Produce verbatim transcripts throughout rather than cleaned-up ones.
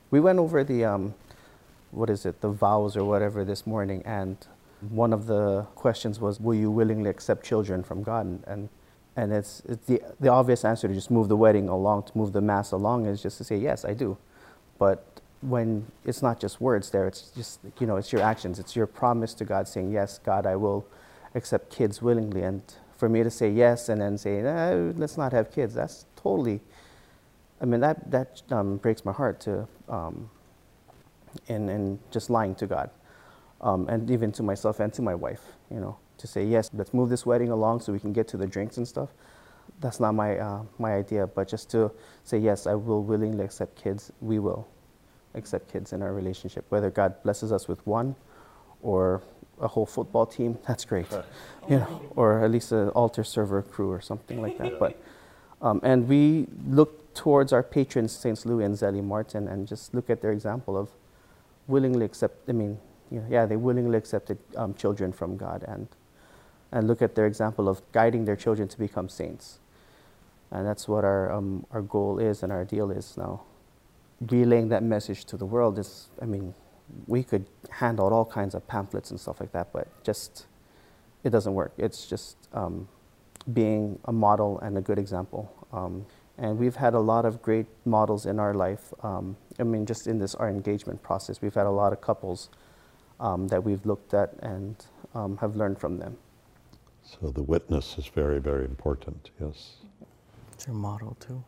We went over the, um, what is it, the vows or whatever this morning, and one of the questions was, will you willingly accept children from God? And, and, and it's, it's the, the obvious answer to just move the wedding along, to move the mass along, is just to say, yes, I do. But when it's not just words there, it's just, you know, it's your actions. It's your promise to God saying, yes, God, I will accept kids willingly. And for me to say yes and then say, eh, let's not have kids, that's totally, I mean, that, that um, breaks my heart to, um, in, in just lying to God. Um, and even to myself and to my wife, you know, to say, yes, let's move this wedding along so we can get to the drinks and stuff. That's not my, uh, my idea, but just to say, yes, I will willingly accept kids, we will accept kids in our relationship. Whether God blesses us with one or a whole football team, that's great, you know, or at least an altar server crew or something like that. But, um, and we look towards our patrons, Saints Louis and Zélie Martin, and just look at their example of willingly accept, I mean, you know, yeah, they willingly accepted um, children from God, and and look at their example of guiding their children to become saints. And that's what our um, our goal is and our ideal is now. Relaying that message to the world is, I mean, we could hand out all kinds of pamphlets and stuff like that, but just, it doesn't work. It's just um, being a model and a good example. Um, and we've had a lot of great models in our life. Um, I mean, just in this, our engagement process, we've had a lot of couples Um, that we've looked at and um, have learned from them. So the witness is very, very important, yes. It's your model too.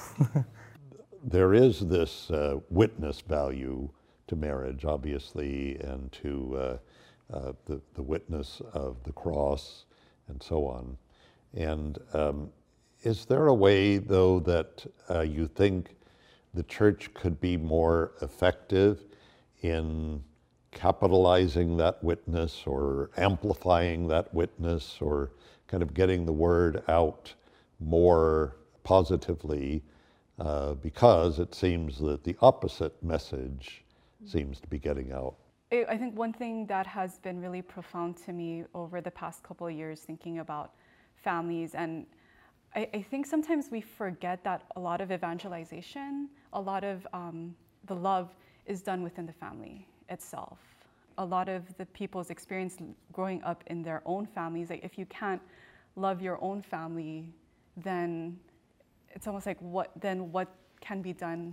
There is this uh, witness value to marriage, obviously, and to uh, uh, the, the witness of the cross and so on. And um, is there a way, though, that uh, you think the church could be more effective in capitalizing that witness or amplifying that witness or kind of getting the word out more positively uh, because it seems that the opposite message seems to be getting out? I think one thing that has been really profound to me over the past couple of years thinking about families, and I, I think sometimes we forget that a lot of evangelization, a lot of um, the love is done within the family itself. A lot of the people's experience growing up in their own families, like if you can't love your own family, then it's almost like what, then what can be done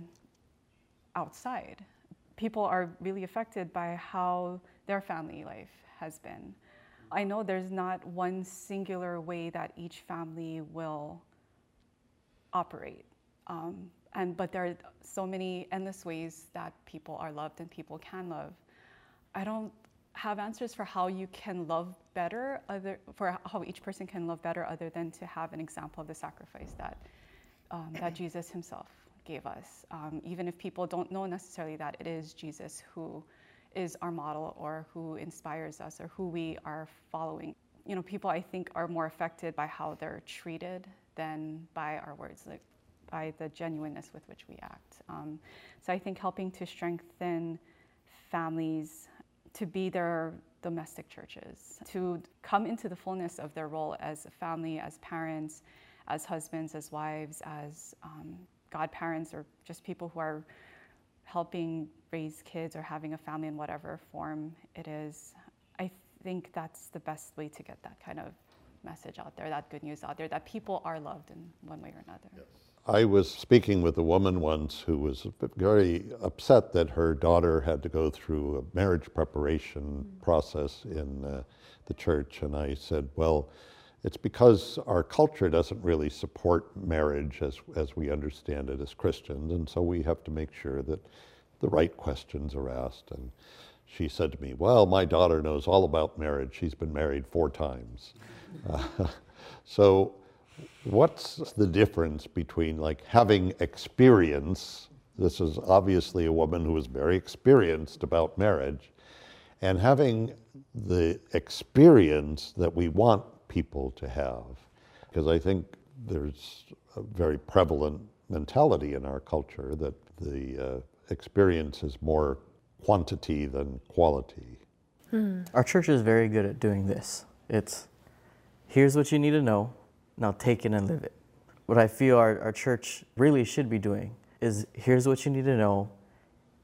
outside? People are really affected by how their family life has been. I know there's not one singular way that each family will operate. Um, And, but there are so many endless ways that people are loved and people can love. I don't have answers for how you can love better, other, for how each person can love better other than to have an example of the sacrifice that, um, that Jesus himself gave us. Um, even if people don't know necessarily that it is Jesus who is our model or who inspires us or who we are following. You know, people I think are more affected by how they're treated than by our words. Like, by the genuineness with which we act. Um, so I think helping to strengthen families to be their domestic churches, to come into the fullness of their role as a family, as parents, as husbands, as wives, as um, godparents, or just people who are helping raise kids or having a family in whatever form it is. I think that's the best way to get that kind of message out there, that good news out there, that people are loved in one way or another. Yes. I was speaking with a woman once who was very upset that her daughter had to go through a marriage preparation mm-hmm. process in uh, the church. And I said, well, it's because our culture doesn't really support marriage as, as we understand it as Christians. And so we have to make sure that the right questions are asked. And she said to me, well, my daughter knows all about marriage. She's been married four times. Uh, so what's the difference between like having experience, this is obviously a woman who is very experienced about marriage, and having the experience that we want people to have? Because I think there's a very prevalent mentality in our culture that the uh, experience is more quantity than quality. Hmm. Our church is very good at doing this. It's, here's what you need to know, now take it and live it. What I feel our, our church really should be doing is, here's what you need to know,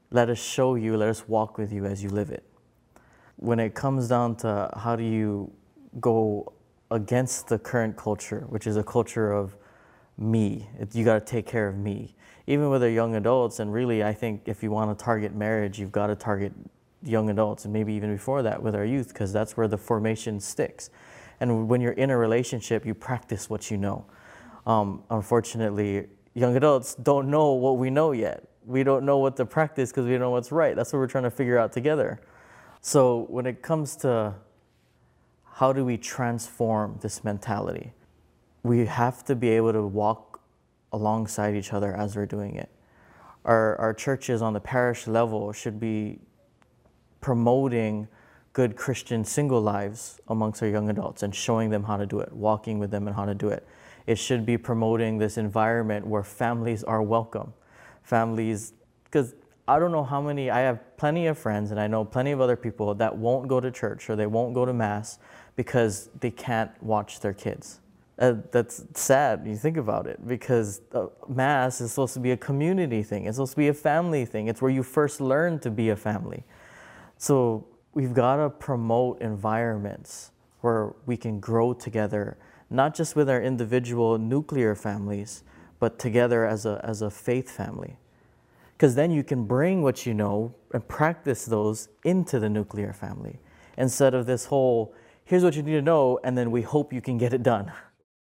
Let us show you, let us walk with you as you live it. When it comes down to how do you go against the current culture, which is a culture of me, it, you got to take care of me. Even with our young adults, and really I think if you want to target marriage, you've got to target young adults, and maybe even before that with our youth, because that's where the formation sticks. And when you're in a relationship, you practice what you know. Um, unfortunately, young adults don't know what we know yet. We don't know what to practice because we don't know what's right. That's what we're trying to figure out together. So when it comes to how do we transform this mentality, we have to be able to walk alongside each other as we're doing it. Our, our churches on the parish level should be promoting good Christian single lives amongst our young adults and showing them how to do it, walking with them and how to do it. It should be promoting this environment where families are welcome. Families, because I don't know how many, I have plenty of friends and I know plenty of other people that won't go to church or they won't go to Mass because they can't watch their kids. Uh, that's sad when you think about it, because uh, Mass is supposed to be a community thing. It's supposed to be a family thing. It's where you first learn to be a family. So we've got to promote environments where we can grow together, not just with our individual nuclear families, but together as a, as a faith family. Because then you can bring what you know and practice those into the nuclear family, instead of this whole, here's what you need to know, and then we hope you can get it done.